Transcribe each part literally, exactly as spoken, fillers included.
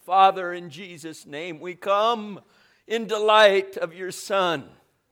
Father, in Jesus' name, we come in delight of your Son.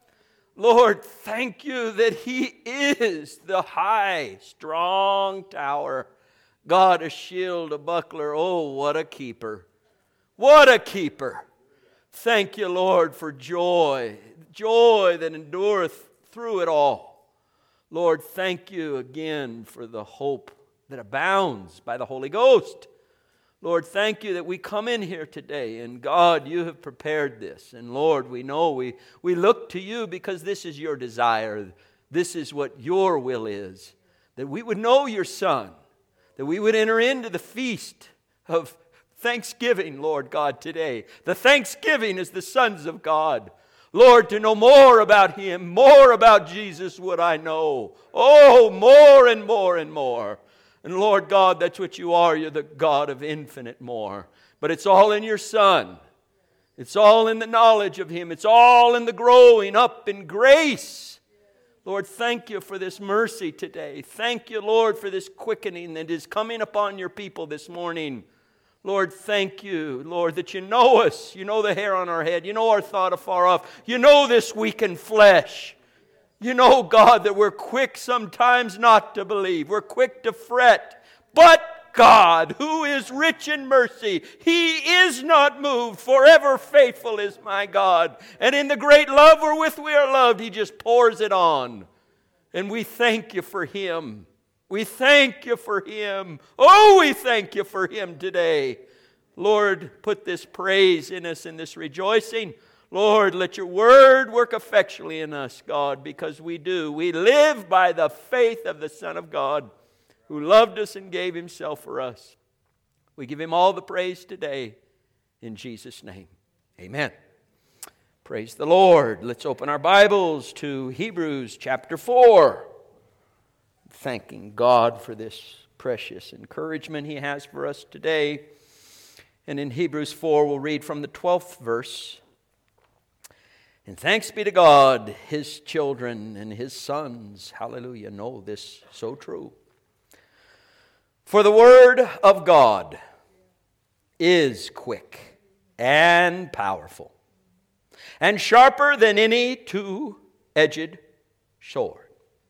Lord, thank you that he is the high, strong tower. God, a shield, a buckler. Oh, what a keeper. What a keeper. Thank you, Lord, for joy. Joy that endureth through it all. Lord, thank you again for the hope that abounds by the Holy Ghost. Lord, thank you that we come in here today, and God, you have prepared this. And Lord, we know we, we look to you because this is your desire. This is what your will is. That we would know your Son. That we would enter into the feast of thanksgiving, Lord God, today. The thanksgiving is the sons of God. Lord, to know more about him, more about Jesus would I know. Oh, more and more and more. And Lord God, that's what you are. You're the God of infinite more. But it's all in your Son. It's all in the knowledge of him. It's all in the growing up in grace. Lord, thank you for this mercy today. Thank you, Lord, for this quickening that is coming upon your people this morning. Lord, thank you, Lord, that you know us. You know the hair on our head. You know our thought afar off. You know this weakened flesh. You know, God, that we're quick sometimes not to believe. We're quick to fret. But God, who is rich in mercy, he is not moved. Forever faithful is my God. And in the great love wherewith we are loved, he just pours it on. And we thank you for him. We thank you for him. Oh, we thank you for him today. Lord, put this praise in us and this rejoicing. Lord, let your word work effectually in us, God, because we do. We live by the faith of the Son of God who loved us and gave himself for us. We give him all the praise today in Jesus' name. Amen. Praise the Lord. Let's open our Bibles to Hebrews chapter four. Thanking God for this precious encouragement he has for us today. And in Hebrews four, we'll read from the twelfth verse. And thanks be to God, his children and his sons, hallelujah, know this so true. For the word of God is quick and powerful, and sharper than any two-edged sword,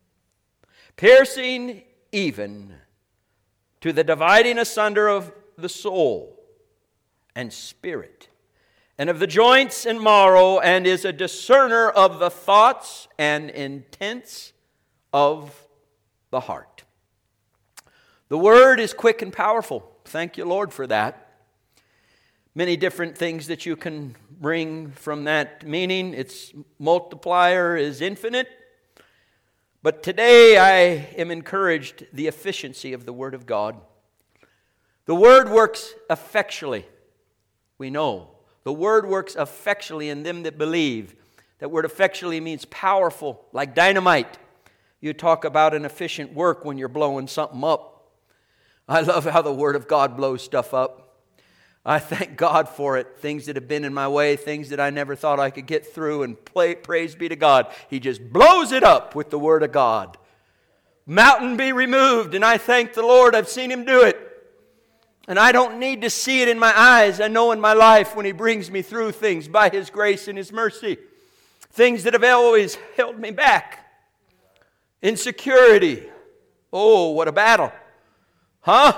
piercing even to the dividing asunder of the soul and spirit, and of the joints and marrow, and is a discerner of the thoughts and intents of the heart. The word is quick and powerful. Thank you, Lord, for that. Many different things that you can bring from that meaning. Its multiplier is infinite. But today I am encouraged the efficiency of the Word of God. The Word works effectually. We know. The Word works effectually in them that believe. That word effectually means powerful, like dynamite. You talk about an efficient work when you're blowing something up. I love how the Word of God blows stuff up. I thank God for it. Things that have been in my way, things that I never thought I could get through, and play, praise be to God. He just blows it up with the Word of God. Mountain be removed, and I thank the Lord. I've seen him do it. And I don't need to see it in my eyes. I know in my life when he brings me through things by his grace and his mercy. Things that have always held me back. Insecurity. Oh, what a battle. Huh?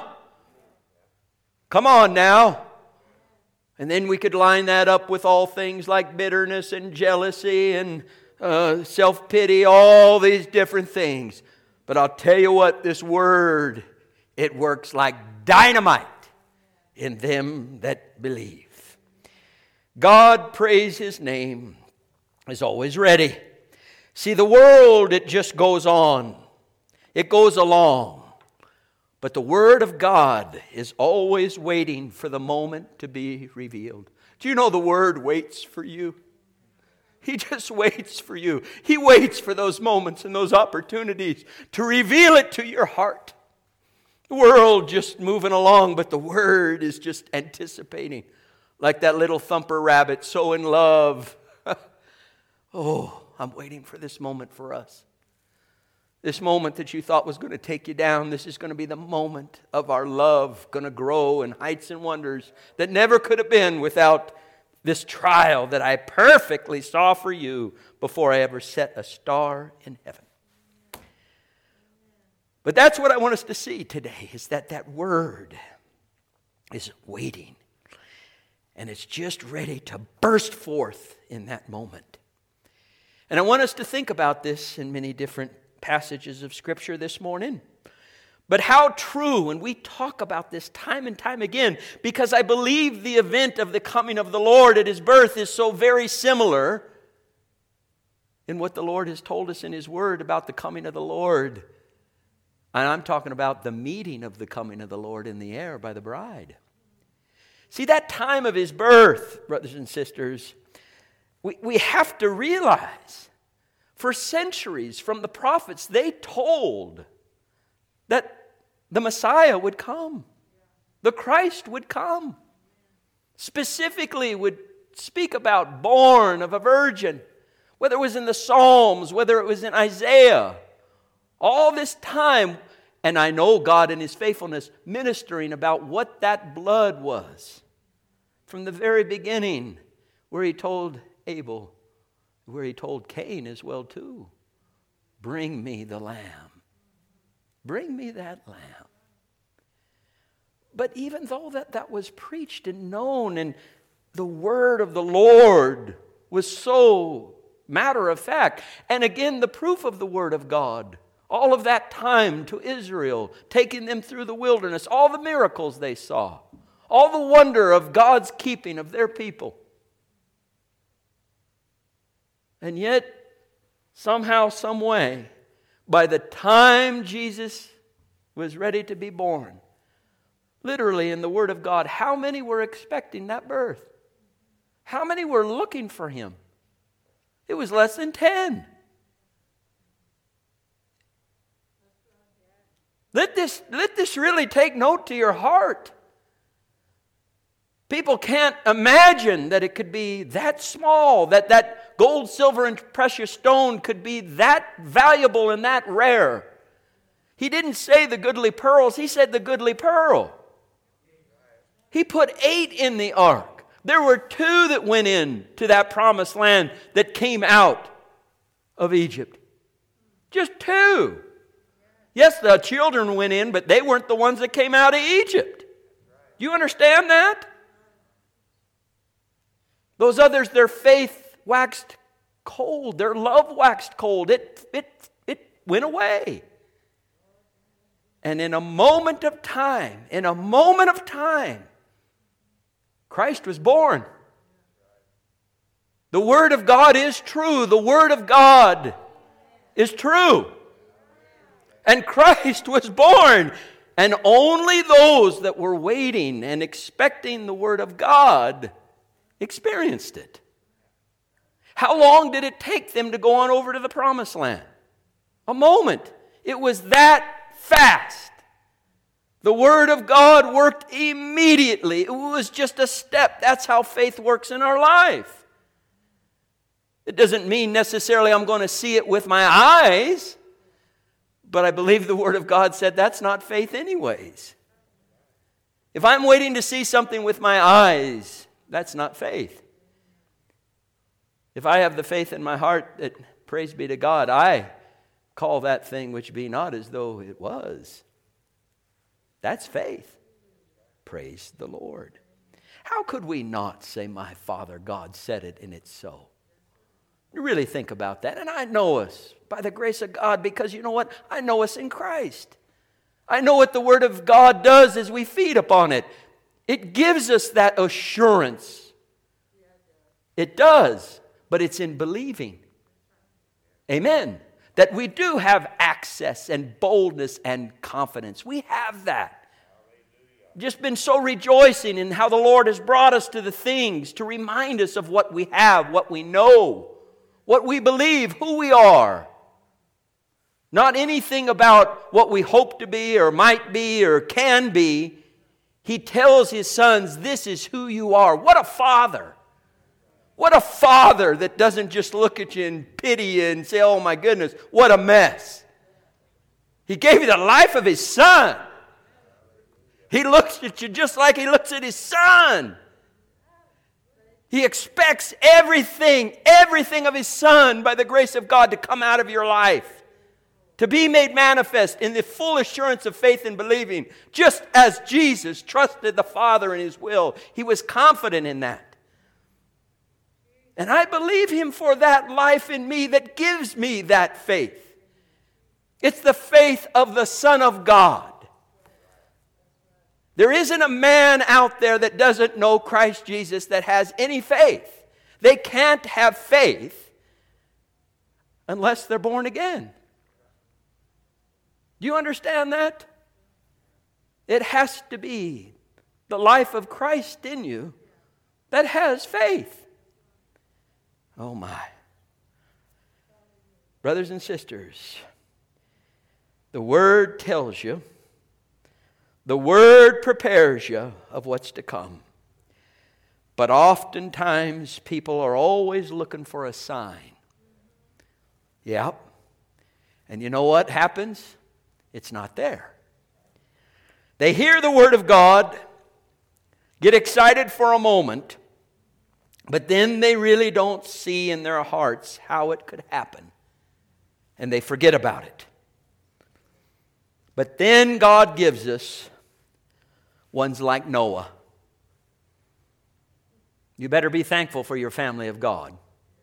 Come on now. And then we could line that up with all things like bitterness and jealousy and uh, self-pity, all these different things. But I'll tell you what, this word, it works like dynamite in them that believe. God, praise his name, is always ready. See, the world, it just goes on. It goes along. But the Word of God is always waiting for the moment to be revealed. Do you know the Word waits for you? He just waits for you. He waits for those moments and those opportunities to reveal it to your heart. The world just moving along, but the Word is just anticipating. Like that little thumper rabbit, so in love. Oh, I'm waiting for this moment for us. This moment that you thought was going to take you down, this is going to be the moment of our love going to grow in heights and wonders that never could have been without this trial that I perfectly saw for you before I ever set a star in heaven. But that's what I want us to see today, is that that word is waiting. And it's just ready to burst forth in that moment. And I want us to think about this in many different passages of Scripture this morning. But how true, and we talk about this time and time again, because I believe the event of the coming of the Lord at His birth is so very similar in what the Lord has told us in His Word about the coming of the Lord. And I'm talking about the meeting of the coming of the Lord in the air by the bride. See, that time of His birth, brothers and sisters, we, we have to realize, for centuries from the prophets, they told that the Messiah would come. The Christ would come. Specifically would speak about born of a virgin, whether it was in the Psalms, whether it was in Isaiah. All this time, and I know God in His faithfulness ministering about what that blood was. From the very beginning, where He told Abel, where He told Cain as well too, bring me the lamb. Bring me that lamb. But even though that, that was preached and known, and the word of the Lord was so matter of fact, and again the proof of the word of God, all of that time to Israel, taking them through the wilderness, all the miracles they saw, all the wonder of God's keeping of their people. And yet, somehow, some way, by the time Jesus was ready to be born, literally in the Word of God, how many were expecting that birth? How many were looking for Him? It was less than ten. Let this, let this really take note to your heart. People can't imagine that it could be that small, that that gold, silver, and precious stone could be that valuable and that rare. He didn't say the goodly pearls, He said the goodly pearl. He put eight in the ark. There were two that went in to that promised land that came out of Egypt. Just two. Yes, the children went in, but they weren't the ones that came out of Egypt. Do you understand that? Those others, their faith waxed cold. Their love waxed cold. It, it, it went away. And in a moment of time, in a moment of time, Christ was born. The Word of God is true. The Word of God is true. And Christ was born. And only those that were waiting and expecting the Word of God experienced it. How long did it take them to go on over to the promised land? A moment. It was that fast. The Word of God worked immediately. It was just a step. That's how faith works in our life. It doesn't mean necessarily I'm going to see it with my eyes, but I believe the Word of God said that's not faith anyways. If I'm waiting to see something with my eyes, that's not faith. If I have the faith in my heart that, praise be to God, I call that thing which be not as though it was. That's faith. Praise the Lord. How could we not say, my Father God said it and it's so? You really think about that. And I know us by the grace of God, because you know what? I know us in Christ. I know what the Word of God does as we feed upon it. It gives us that assurance. It does, but it's in believing. Amen. That we do have access and boldness and confidence. We have that. Just been so rejoicing in how the Lord has brought us to the things to remind us of what we have, what we know, what we believe, who we are. Not anything about what we hope to be or might be or can be. He tells His sons, this is who you are. What a father. What a father that doesn't just look at you and pity you and say, oh my goodness, what a mess. He gave you the life of His Son. He looks at you just like He looks at His Son. He expects everything, everything of His Son by the grace of God to come out of your life, to be made manifest in the full assurance of faith and believing. Just as Jesus trusted the Father in His will, He was confident in that. And I believe Him for that life in me that gives me that faith. It's the faith of the Son of God. There isn't a man out there that doesn't know Christ Jesus that has any faith. They can't have faith unless they're born again. Do you understand that? It has to be the life of Christ in you that has faith. Oh my. Brothers and sisters, the Word tells you, the Word prepares you of what's to come. But oftentimes people are always looking for a sign. Yep. And you know what happens? It's not there. They hear the Word of God, get excited for a moment, but then they really don't see in their hearts how it could happen. And they forget about it. But then God gives us ones like Noah. You better be thankful for your family of God.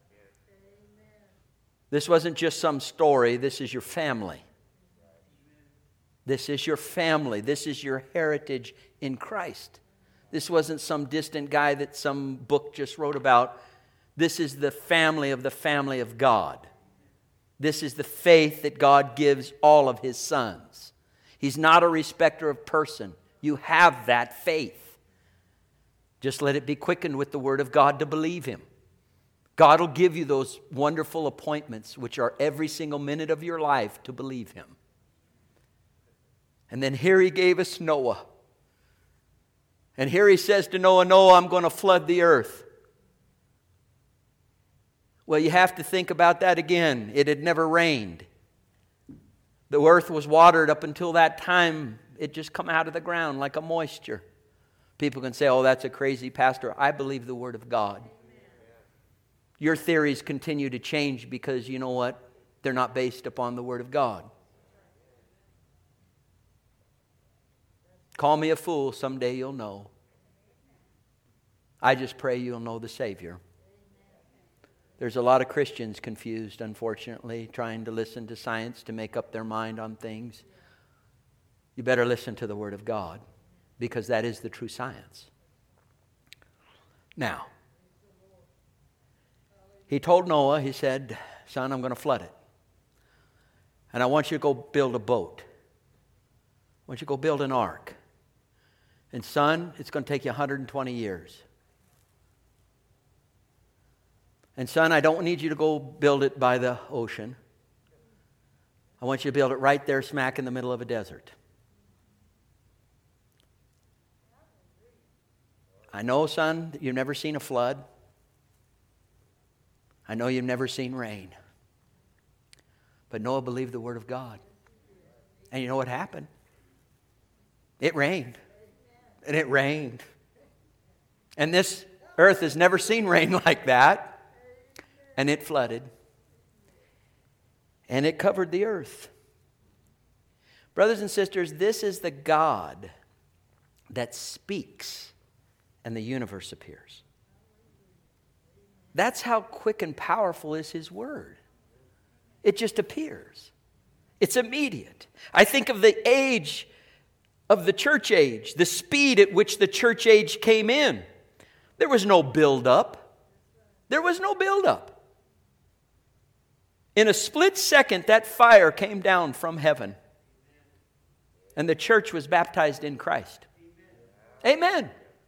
This wasn't just some story. This is your family. This is your family. This is your heritage in Christ. This wasn't some distant guy that some book just wrote about. This is the family of the family of God. This is the faith that God gives all of His sons. He's not a respecter of person. You have that faith. Just let it be quickened with the Word of God to believe Him. God will give you those wonderful appointments, which are every single minute of your life, to believe Him. And then here He gave us Noah. And here He says to Noah, Noah, I'm going to flood the earth. Well, you have to think about that again. It had never rained. The earth was watered up until that time. It just come out of the ground like a moisture. People can say, oh, that's a crazy pastor. I believe the Word of God. Your theories continue to change because you know what? They're not based upon the Word of God. Call me a fool, someday you'll know. I just pray you'll know the Savior. There's a lot of Christians confused, unfortunately, trying to listen to science to make up their mind on things. You better listen to the Word of God, because that is the true science. Now, He told Noah, He said, son, I'm going to flood it. And I want you to go build a boat. I want you to go build an ark. And son, it's going to take you one hundred twenty years. And son, I don't need you to go build it by the ocean. I want you to build it right there smack in the middle of a desert. I know, son, that you've never seen a flood. I know you've never seen rain. But Noah believed the Word of God. And you know what happened? It rained. And it rained. And this earth has never seen rain like that. And it flooded. And it covered the earth. Brothers and sisters, this is the God that speaks and the universe appears. That's how quick and powerful is His Word. It just appears. It's immediate. I think of the age of the church age, the speed at which the church age came in. There was no build-up. There was no build-up. In a split second, that fire came down from heaven. And the church was baptized in Christ. Amen.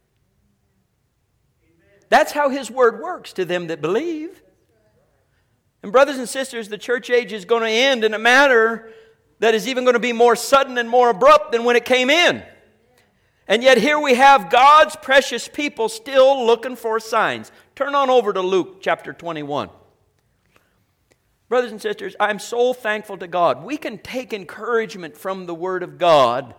That's how His Word works to them that believe. And brothers and sisters, the church age is going to end in a manner that is even going to be more sudden and more abrupt than when it came in. And yet here we have God's precious people still looking for signs. Turn on over to Luke chapter twenty-one. Brothers and sisters, I'm so thankful to God. We can take encouragement from the Word of God.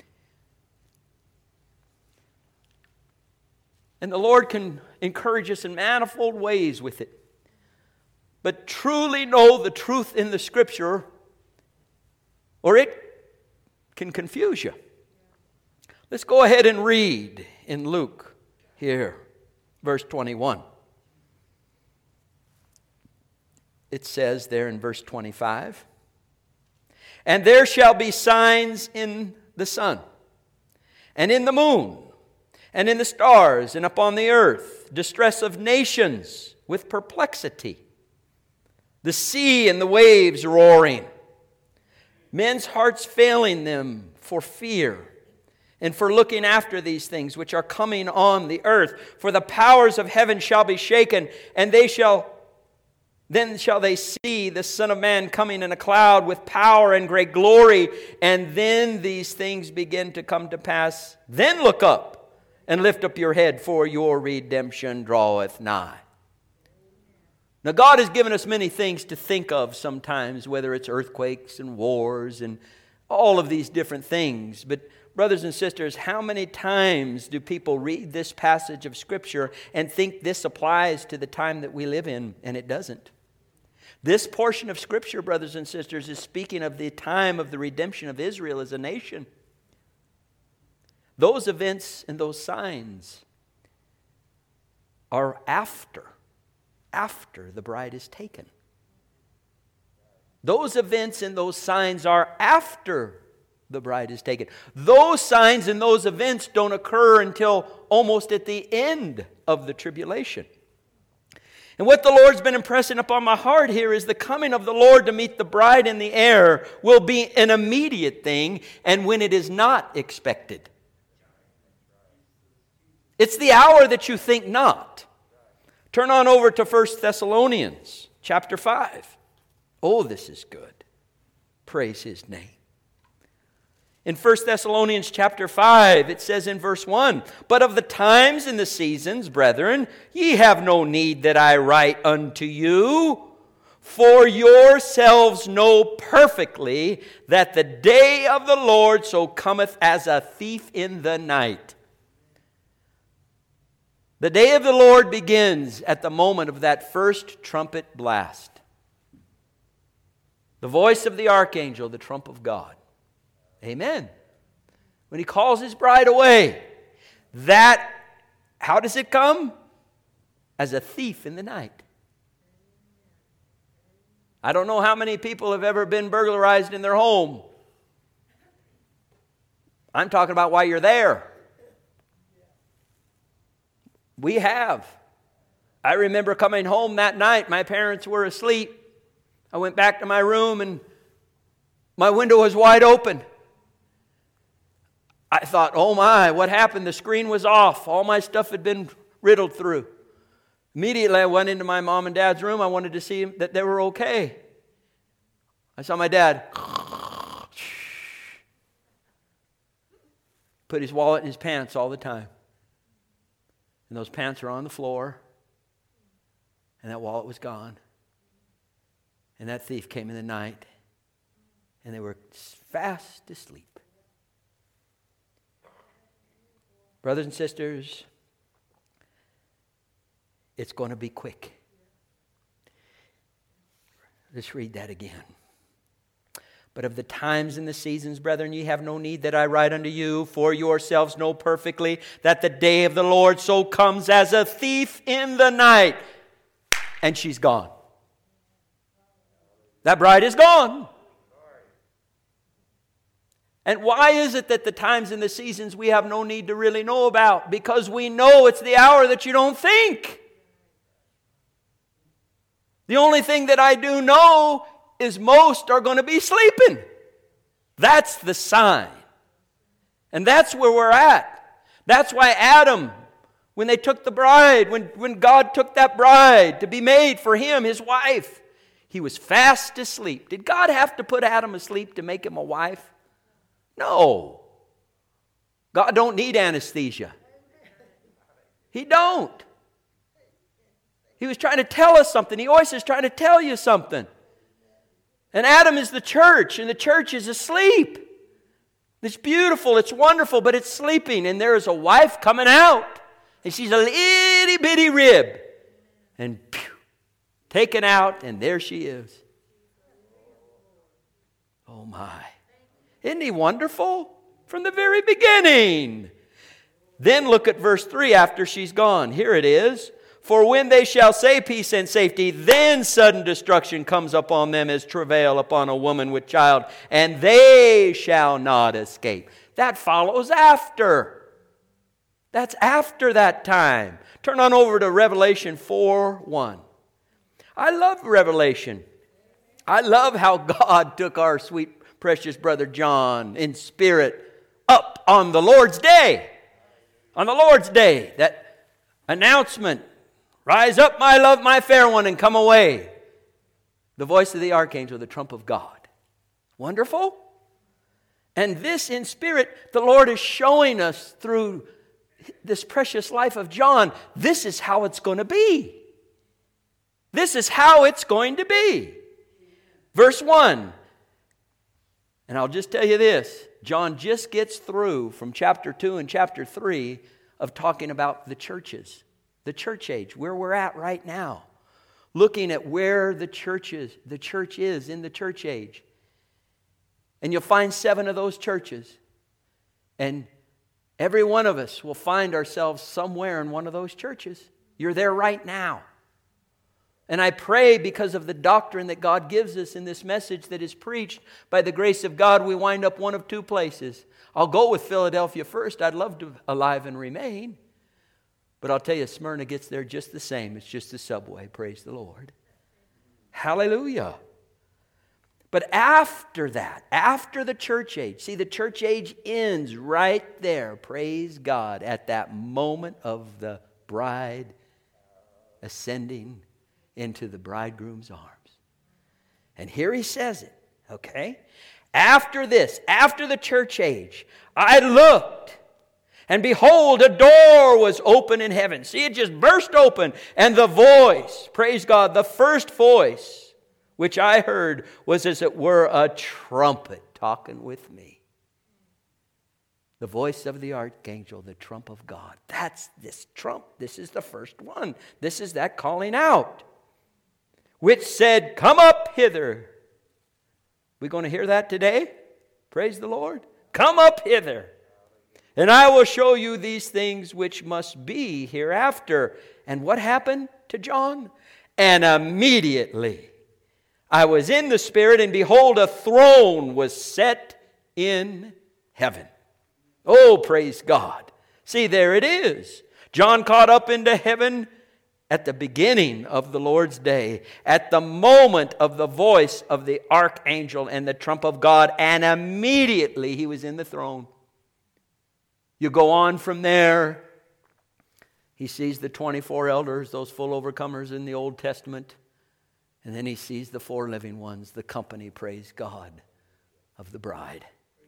And the Lord can encourage us in manifold ways with it. But truly know the truth in the Scripture, or it can confuse you. Let's go ahead and read in Luke here, verse twenty-one. It says there in verse twenty-five, "And there shall be signs in the sun, and in the moon, and in the stars, and upon the earth, distress of nations with perplexity, the sea and the waves roaring, men's hearts failing them for fear, and for looking after these things which are coming on the earth. For the powers of heaven shall be shaken, and they shall then shall they see the Son of Man coming in a cloud with power and great glory. And then these things begin to come to pass. Then look up and lift up your head, for your redemption draweth nigh." Now, God has given us many things to think of sometimes, whether it's earthquakes and wars and all of these different things. But brothers and sisters, how many times do people read this passage of Scripture and think this applies to the time that we live in, and it doesn't? This portion of Scripture, brothers and sisters, is speaking of the time of the redemption of Israel as a nation. Those events and those signs are after, after the bride is taken. Those events and those signs are after the bride is taken. Those signs and those events don't occur until almost at the end of the tribulation. And what the Lord's been impressing upon my heart here is the coming of the Lord to meet the bride in the air will be an immediate thing, and when it is not expected. It's the hour that you think not. Turn on over to First Thessalonians chapter five. Oh, this is good. Praise His name. In First Thessalonians chapter five, it says in verse one, "But of the times and the seasons, brethren, ye have no need that I write unto you, for yourselves know perfectly that the day of the Lord so cometh as a thief in the night." The day of the Lord begins at the moment of that first trumpet blast. The voice of the archangel, the trump of God. Amen. When He calls His bride away, that, how does it come? As a thief in the night. I don't know how many people have ever been burglarized in their home. I'm talking about while you're there. We have. I remember coming home that night. My parents were asleep. I went back to my room and my window was wide open. I thought, oh my, what happened? The screen was off. All my stuff had been riddled through. Immediately I went into my mom and dad's room. I wanted to see that they were okay. I saw my dad put his wallet in his pants all the time. And those pants were on the floor. And that wallet was gone. And that thief came in the night. And they were fast asleep. Brothers and sisters, it's going to be quick. Let's read that again. "But of the times and the seasons, brethren, ye have no need that I write unto you, for yourselves know perfectly that the day of the Lord so comes as a thief in the night." And she's gone. That bride is gone. And why is it that the times and the seasons we have no need to really know about? Because we know it's the hour that you don't think. The only thing that I do know is most are going to be sleeping. That's the sign. And that's where we're at. That's why Adam, when they took the bride, when, when God took that bride to be made for him, his wife, he was fast asleep. Did God have to put Adam asleep to make him a wife? No. God don't need anesthesia. He don't. He was trying to tell us something. He always is trying to tell you something. And Adam is the church, and the church is asleep. It's beautiful, it's wonderful, but it's sleeping. And there is a wife coming out, and she's a itty bitty rib. And pew, taken out, and there she is. Oh my. Isn't he wonderful? From the very beginning. Then look at verse three after she's gone. Here it is. For when they shall say peace and safety, then sudden destruction comes upon them as travail upon a woman with child, and they shall not escape. That follows after. That's after that time. Turn on over to Revelation four one. I love Revelation. I love how God took our sweet, precious brother John in spirit up on the Lord's day. On the Lord's day, that announcement, rise up, my love, my fair one, and come away. The voice of the archangel, the trump of God. Wonderful. And this in spirit, the Lord is showing us through this precious life of John, this is how it's going to be. This is how it's going to be. Verse one. And I'll just tell you this. John just gets through from chapter two and chapter three of talking about the churches. The church age, where we're at right now. Looking at where the church is, the church is in the church age. And you'll find seven of those churches. And every one of us will find ourselves somewhere in one of those churches. You're there right now. And I pray because of the doctrine that God gives us in this message that is preached, by the grace of God, we wind up one of two places. I'll go with Philadelphia first. I'd love to alive and remain. But I'll tell you, Smyrna gets there just the same. It's just a subway. Praise the Lord. Hallelujah. But after that, after the church age, see, the church age ends right there, praise God, at that moment of the bride ascending into the bridegroom's arms. And here he says it, okay? After this, after the church age, I looked, and behold, a door was open in heaven. See, it just burst open, and the voice, praise God, the first voice, which I heard, was as it were a trumpet talking with me. The voice of the archangel, the trump of God. That's this trump. This is the first one. This is that calling out, which said, come up hither. We going to hear that today? Praise the Lord. Come up hither, and I will show you these things which must be hereafter. And what happened to John? And immediately I was in the Spirit, and behold, a throne was set in heaven. Oh, praise God. See, there it is. John caught up into heaven at the beginning of the Lord's day, at the moment of the voice of the archangel and the trump of God, and immediately he was in the throne. You go on from there. He sees the twenty-four elders, those full overcomers in the Old Testament. And then he sees the four living ones, the company, praise God, of the bride.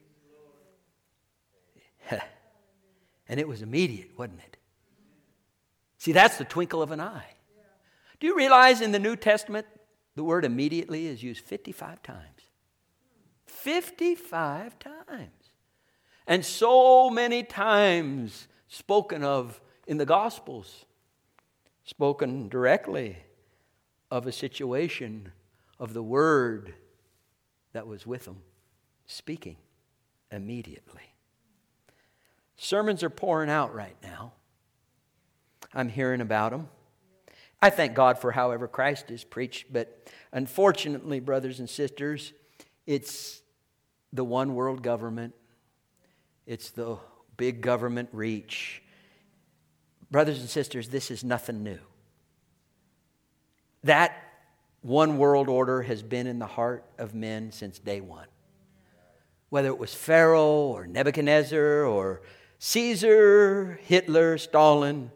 And it was immediate, wasn't it? See, that's the twinkle of an eye. Do you realize in the New Testament, the word immediately is used fifty-five times? fifty-five times. And so many times spoken of in the Gospels. Spoken directly of a situation of the word that was with them. Speaking immediately. Sermons are pouring out right now. I'm hearing about them. I thank God for however Christ is preached, but unfortunately, brothers and sisters, it's the one world government. It's the big government reach. Brothers and sisters, this is nothing new. That one world order has been in the heart of men since day one. Whether it was Pharaoh or Nebuchadnezzar or Caesar, Hitler, Stalin.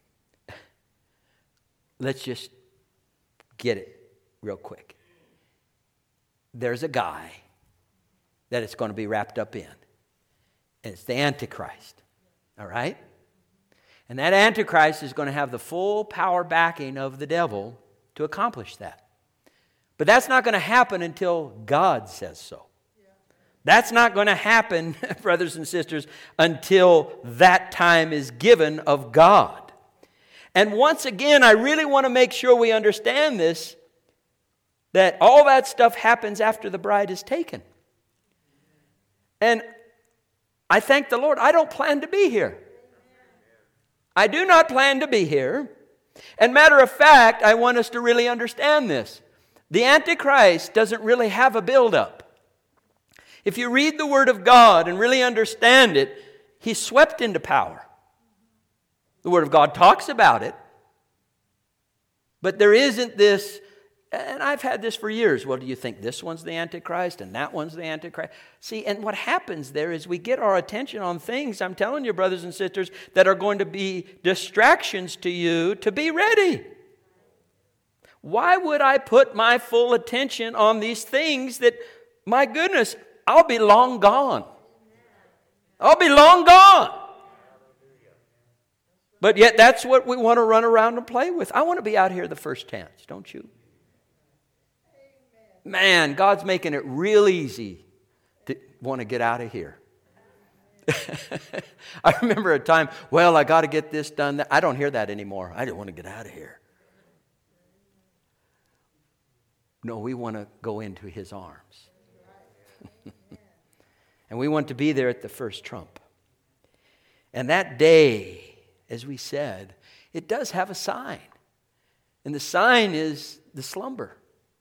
Let's just get it real quick. There's a guy that it's going to be wrapped up in. And it's the Antichrist. All right? And that Antichrist is going to have the full power backing of the devil to accomplish that. But that's not going to happen until God says so. That's not going to happen, brothers and sisters, until that time is given of God. And once again, I really want to make sure we understand this, that all that stuff happens after the bride is taken. And I thank the Lord, I don't plan to be here. I do not plan to be here. And matter of fact, I want us to really understand this. The Antichrist doesn't really have a buildup. If you read the Word of God and really understand it, he's swept into power. The Word of God talks about it. But there isn't this, and I've had this for years. Well, do you think this one's the Antichrist and that one's the Antichrist? See, and what happens there is we get our attention on things, I'm telling you, brothers and sisters, that are going to be distractions to you to be ready. Why would I put my full attention on these things that, my goodness, I'll be long gone. I'll be long gone. But yet that's what we want to run around and play with. I want to be out here the first chance, don't you? Man, God's making it real easy to want to get out of here. I remember a time, well, I got to get this done. I don't hear that anymore. I just want to get out of here. No, we want to go into His arms. And we want to be there at the first trump. And that day, as we said, it does have a sign. And the sign is the slumber.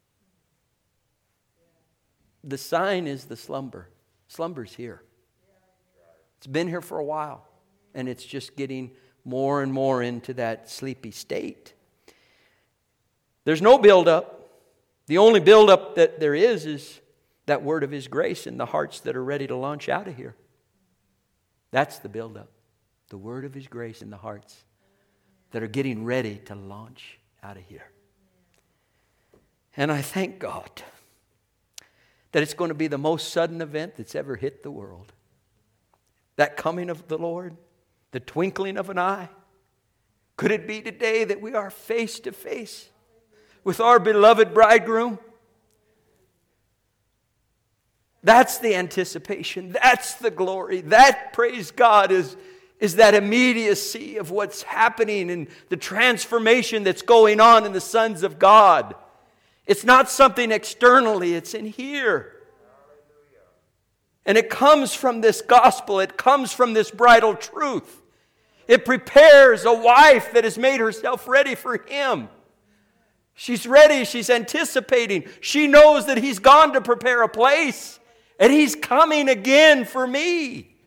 The sign is the slumber. Slumber's here. It's been here for a while. And it's just getting more and more into that sleepy state. There's no buildup. The only buildup that there is is that word of His grace in the hearts that are ready to launch out of here. That's the buildup. The word of His grace in the hearts that are getting ready to launch out of here. And I thank God that it's going to be the most sudden event that's ever hit the world. That coming of the Lord, the twinkling of an eye. Could it be today that we are face to face with our beloved bridegroom? That's the anticipation. That's the glory. That, praise God, is, is that immediacy of what's happening and the transformation that's going on in the sons of God. It's not something externally. It's in here. And it comes from this gospel. It comes from this bridal truth. It prepares a wife that has made herself ready for Him. She's ready. She's anticipating. She knows that He's gone to prepare a place. And He's coming again for me.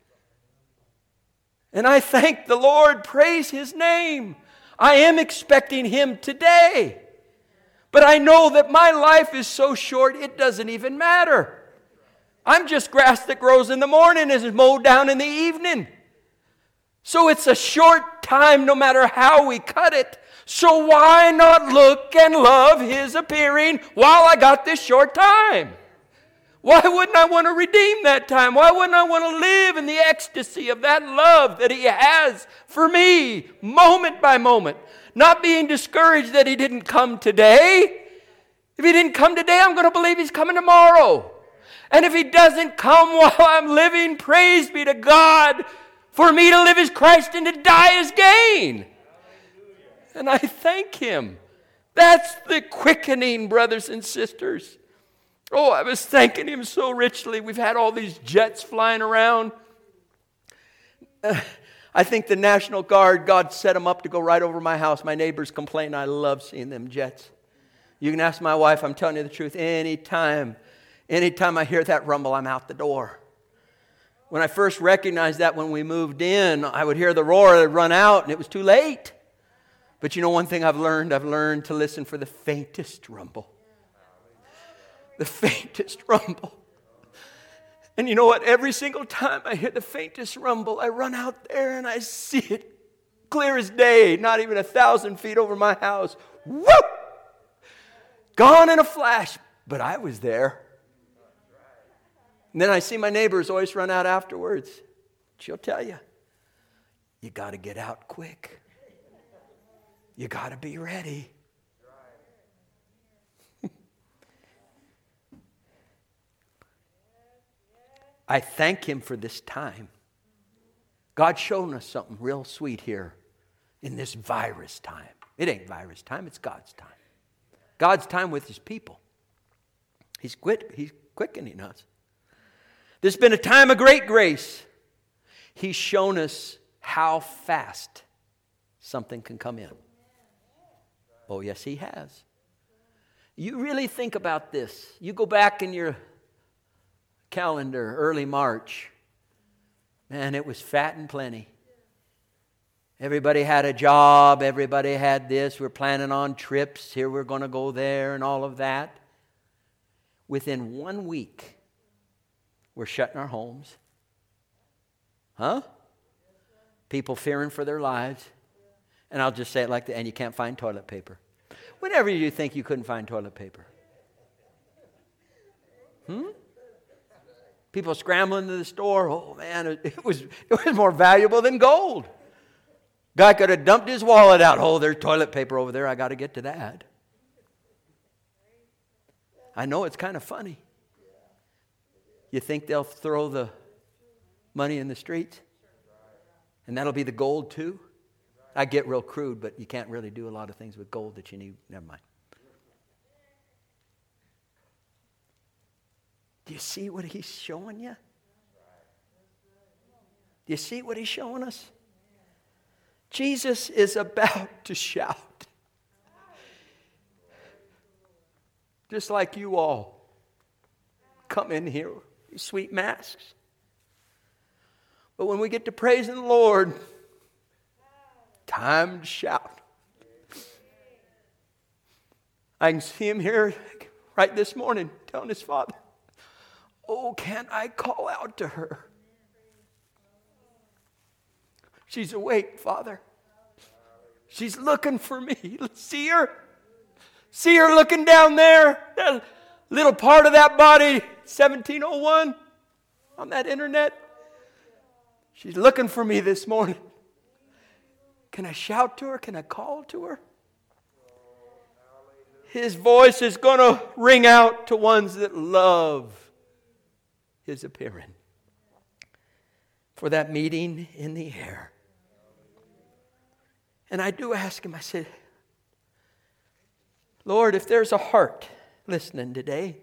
And I thank the Lord. Praise His name. I am expecting Him today. But I know that my life is so short, it doesn't even matter. I'm just grass that grows in the morning and is mowed down in the evening. So it's a short time no matter how we cut it. So why not look and love His appearing while I got this short time? Why wouldn't I want to redeem that time? Why wouldn't I want to live in the ecstasy of that love that He has for me, moment by moment? Not being discouraged that He didn't come today. If He didn't come today, I'm going to believe He's coming tomorrow. And if He doesn't come while I'm living, praise be to God. For me to live is Christ and to die is gain. And I thank Him. That's the quickening, brothers and sisters. Oh, I was thanking Him so richly. We've had all these jets flying around. Uh, I think the National Guard, God set them up to go right over my house. My neighbors complain. I love seeing them jets. You can ask my wife. I'm telling you the truth. Anytime, anytime I hear that rumble, I'm out the door. When I first recognized that when we moved in, I would hear the roar, I'd run out, and it was too late. But you know one thing I've learned? I've learned to listen for the faintest rumble. The faintest rumble. And you know what? Every single time I hear the faintest rumble, I run out there and I see it clear as day, not even a thousand feet over my house. Whoop! Gone in a flash, but I was there. And then I see my neighbors always run out afterwards. She'll tell you, you got to get out quick. You got to be ready. I thank Him for this time. God's shown us something real sweet here in this virus time. It ain't virus time, it's God's time. God's time with His people. He's quit, He's quickening us. This has been a time of great grace. He's shown us how fast something can come in. Oh, yes, He has. You really think about this. You go back in your calendar, early March. Man, it was fat and plenty. Everybody had a job. Everybody had this. We're planning on trips. Here we're going to go there and all of that. Within one week, we're shutting our homes. Huh? People fearing for their lives. And I'll just say it like that. And you can't find toilet paper. Whenever you think you couldn't find toilet paper. Hmm? People scrambling to the store. Oh, man, it was, it was more valuable than gold. Guy could have dumped his wallet out. Oh, there's toilet paper over there. I got to get to that. I know it's kind of funny. You think they'll throw the money in the streets? And that'll be the gold too? I get real crude, but you can't really do a lot of things with gold that you need. Never mind. Do you see what He's showing you? Do you see what He's showing us? Jesus is about to shout. Just like you all come in here, you sweet masks. But when we get to praising the Lord, time to shout. I can see Him here right this morning telling His Father, oh, can't I call out to her? She's awake, Father. She's looking for me. See her? See her looking down there? That little part of that body, seventeen oh one, on that internet. She's looking for me this morning. Can I shout to her? Can I call to her? His voice is going to ring out to ones that love His appearing. For that meeting in the air. And I do ask Him, I said, Lord, if there's a heart listening today,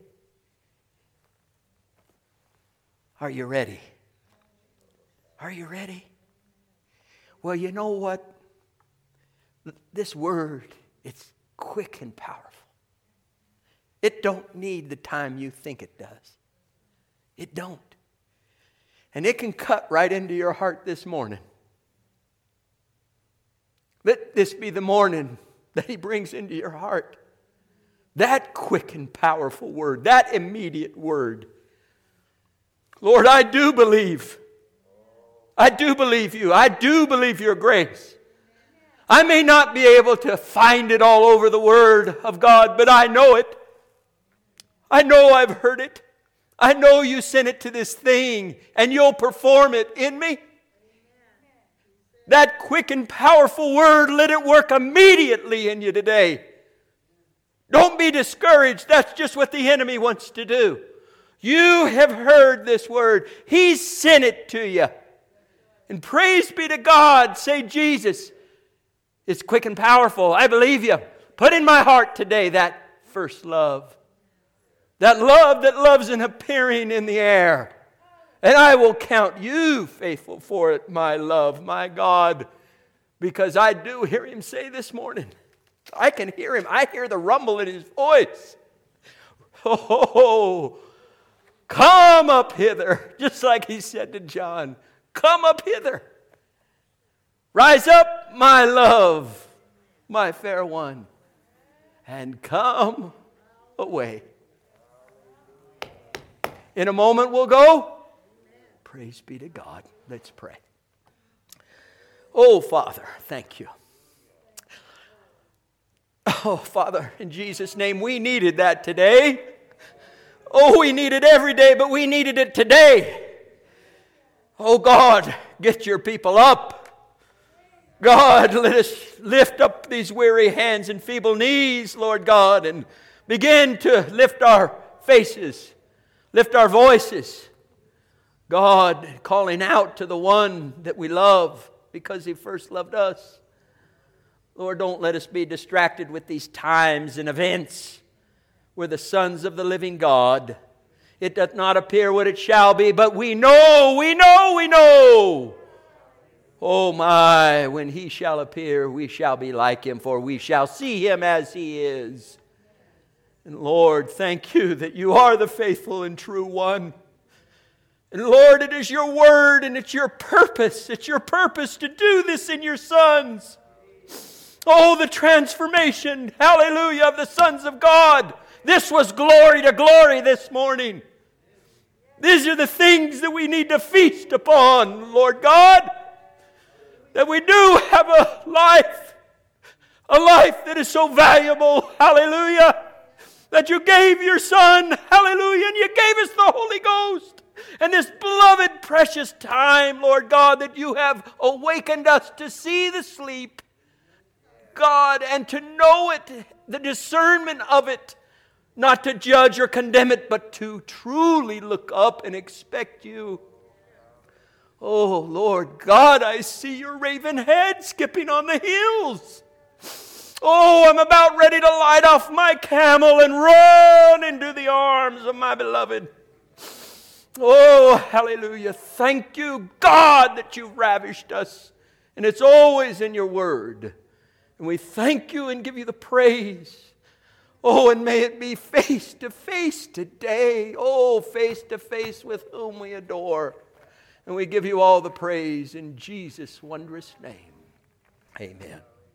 are you ready? Are you ready? Well, you know what? This word, it's quick and powerful. It don't need the time you think it does. It don't. And it can cut right into your heart this morning. Let this be the morning that He brings into your heart. That quick and powerful word, that immediate word. Lord, I do believe. I do believe You. I do believe Your grace. I may not be able to find it all over the Word of God, but I know it. I know I've heard it. I know You sent it to this thing, and You'll perform it in me. That quick and powerful word, let it work immediately in you today. Don't be discouraged. That's just what the enemy wants to do. You have heard this word. He sent it to you. And praise be to God. Say, Jesus, it's quick and powerful. I believe You. Put in my heart today that first love. That love that loves an appearing in the air. And I will count You faithful for it, my love, my God. Because I do hear Him say this morning. I can hear Him. I hear the rumble in His voice. Oh, come up hither. Just like He said to John. Come up hither. Rise up, my love, my fair one. And come away. In a moment we'll go. Praise be to God. Let's pray. Oh, Father, thank You. Oh, Father, in Jesus' name, we needed that today. Oh, we need it every day, but we needed it today. Oh, God, get Your people up. God, let us lift up these weary hands and feeble knees, Lord God, and begin to lift our faces, lift our voices. God calling out to the one that we love because He first loved us. Lord, don't let us be distracted with these times and events. We're the sons of the living God. It doth not appear what it shall be, but we know, we know, we know. Oh my, when He shall appear, we shall be like Him, for we shall see Him as He is. And Lord, thank You that You are the faithful and true one. And Lord, it is Your word and it's Your purpose. It's Your purpose to do this in Your sons. Oh, the transformation, hallelujah, of the sons of God. This was glory to glory this morning. These are the things that we need to feast upon, Lord God. That we do have a life, a life that is so valuable, hallelujah. That You gave Your Son, hallelujah, and You gave us the Holy Ghost. And this beloved, precious time, Lord God, that You have awakened us to see the sleep, God, and to know it, the discernment of it, not to judge or condemn it, but to truly look up and expect You. Oh, Lord God, I see Your raven head skipping on the hills. Oh, I'm about ready to light off my camel and run into the arms of my beloved. Oh, hallelujah. Thank You, God, that You've ravished us. And it's always in Your word. And we thank You and give You the praise. Oh, and may it be face to face today. Oh, face to face with whom we adore. And we give You all the praise in Jesus' wondrous name. Amen.